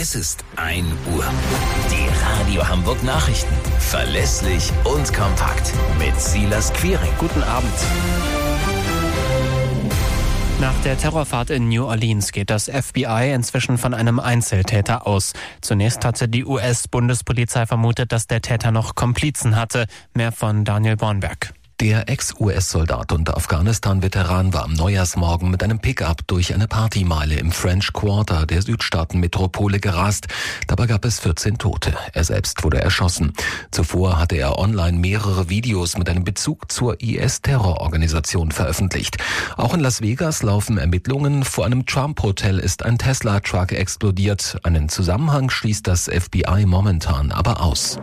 Es ist 1 Uhr. Die Radio Hamburg Nachrichten. Verlässlich und kompakt. Mit Silas Quiring. Guten Abend. Nach der Terrorfahrt in New Orleans geht das FBI inzwischen von einem Einzeltäter aus. Zunächst hatte die US-Bundespolizei vermutet, dass der Täter noch Komplizen hatte. Mehr von Daniel Bornberg. Der Ex-US-Soldat und Afghanistan-Veteran war am Neujahrsmorgen mit einem Pickup durch eine Partymeile im French Quarter der Südstaatenmetropole gerast. Dabei gab es 14 Tote. Er selbst wurde erschossen. Zuvor hatte er online mehrere Videos mit einem Bezug zur IS-Terrororganisation veröffentlicht. Auch in Las Vegas laufen Ermittlungen. Vor einem Trump-Hotel ist ein Tesla-Truck explodiert. Einen Zusammenhang schließt das FBI momentan aber aus.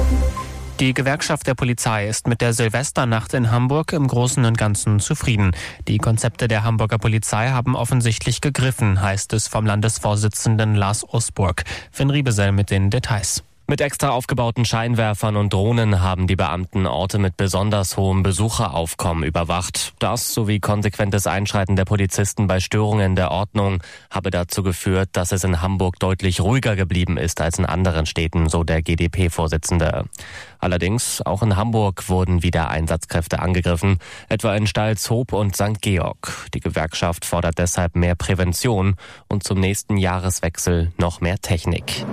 Die Gewerkschaft der Polizei ist mit der Silvesternacht in Hamburg im Großen und Ganzen zufrieden. Die Konzepte der Hamburger Polizei haben offensichtlich gegriffen, heißt es vom Landesvorsitzenden Lars Osburg. Finn Riebesell mit den Details. Mit extra aufgebauten Scheinwerfern und Drohnen haben die Beamten Orte mit besonders hohem Besucheraufkommen überwacht. Das sowie konsequentes Einschreiten der Polizisten bei Störungen der Ordnung habe dazu geführt, dass es in Hamburg deutlich ruhiger geblieben ist als in anderen Städten, so der GdP-Vorsitzende. Allerdings, auch in Hamburg wurden wieder Einsatzkräfte angegriffen, etwa in Stalzhoop und St. Georg. Die Gewerkschaft fordert deshalb mehr Prävention und zum nächsten Jahreswechsel noch mehr Technik.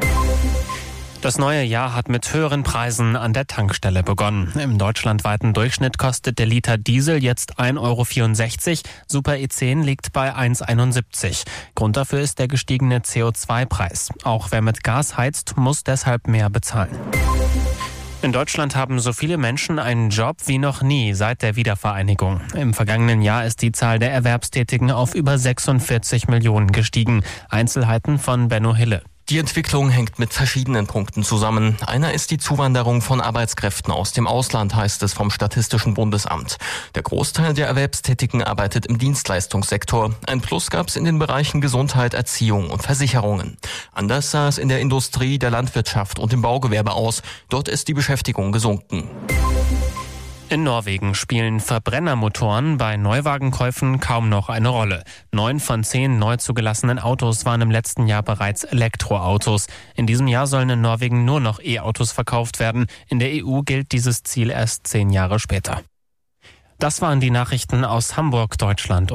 Das neue Jahr hat mit höheren Preisen an der Tankstelle begonnen. Im deutschlandweiten Durchschnitt kostet der Liter Diesel jetzt 1,64 €, Super E10 liegt bei 1,71 €. Grund dafür ist der gestiegene CO2-Preis. Auch wer mit Gas heizt, muss deshalb mehr bezahlen. In Deutschland haben so viele Menschen einen Job wie noch nie seit der Wiedervereinigung. Im vergangenen Jahr ist die Zahl der Erwerbstätigen auf über 46 Millionen gestiegen. Einzelheiten von Benno Hille. Die Entwicklung hängt mit verschiedenen Punkten zusammen. Einer ist die Zuwanderung von Arbeitskräften aus dem Ausland, heißt es vom Statistischen Bundesamt. Der Großteil der Erwerbstätigen arbeitet im Dienstleistungssektor. Ein Plus gab es in den Bereichen Gesundheit, Erziehung und Versicherungen. Anders sah es in der Industrie, der Landwirtschaft und im Baugewerbe aus. Dort ist die Beschäftigung gesunken. In Norwegen spielen Verbrennermotoren bei Neuwagenkäufen kaum noch eine Rolle. 9 von 10 neu zugelassenen Autos waren im letzten Jahr bereits Elektroautos. In diesem Jahr sollen in Norwegen nur noch E-Autos verkauft werden. In der EU gilt dieses Ziel erst 10 Jahre später. Das waren die Nachrichten aus Hamburg, Deutschland.